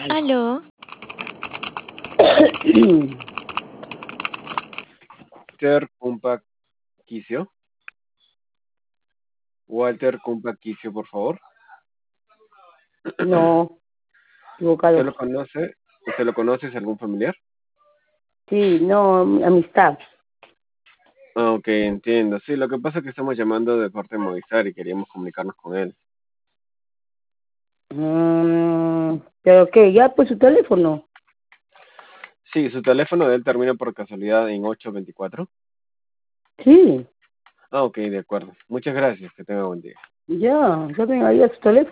Aló. Aló, Walter Cumpaquicio. Walter Cumpaquicio, por favor. No, ¿Usted equivocado. lo conoce? ¿Usted lo conoce? ¿Es algún familiar? Sí, no, amistad. Ah, ok, entiendo. Sí, lo que pasa es que estamos llamando de parte de Movistar y queríamos comunicarnos con él. ¿Pero qué? ¿Ya pues su teléfono? Sí, su teléfono de él termina por casualidad en 824. Sí, Ah, ok, de acuerdo. Muchas gracias. Que tenga buen día. ya tengo ahí a su teléfono.